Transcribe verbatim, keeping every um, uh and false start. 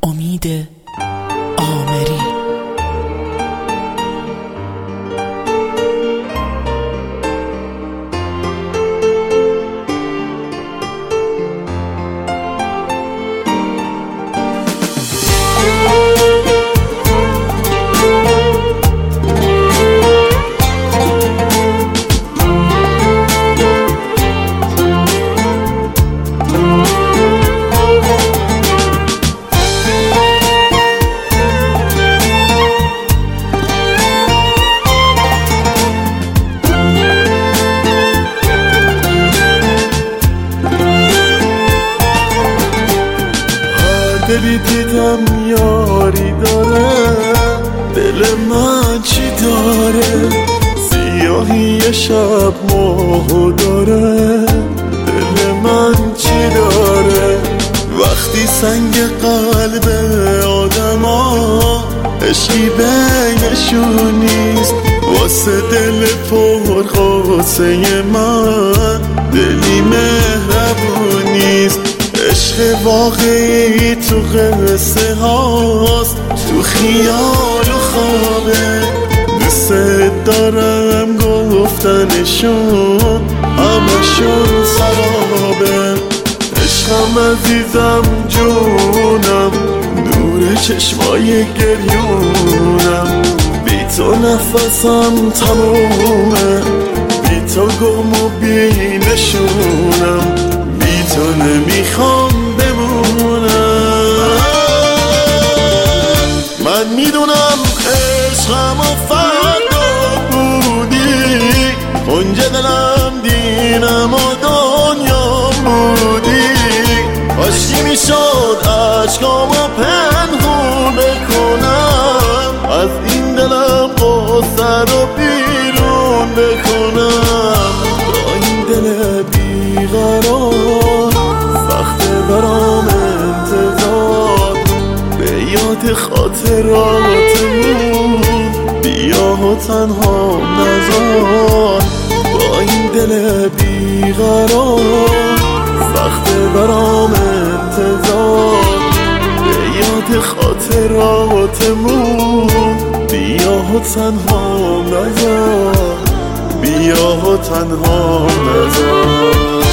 امید آمری. دلی دیدم یاری داره، دل من چی داره؟ سیاهی شب ماهو داره، دل من چی داره؟ وقتی سنگ قلب آدم ها عشقی بینشون نیست، واسه دل پر قاسه من دلی مهربون نیست. عشق واقعی تو قصه هاست، تو خیال و خوابه، دوست دارم گفتنشون همشون سرابه. عشقم عزیزم جونم، نور چشمای گریونم، بی تو نفسم تمومه، بی تو گم و بی نشونم، بی تو نمیخوام بمونم. من میدونم عشقم و فردا بودی، اونجا دلم دینم و دنیا بودی، کاشکی میشد عشقامو پنهون بکنم، از این دلم قصه رو بیرون بکنم. با این دل بیقرار سخته برام انتظار، به یاد خاطراتمون بیا و تنها نذار. با این دل بیقرار سخته برام انتظار، به یاد خاطراتمون بیا و تنها نذار، بیا و تنها نذار.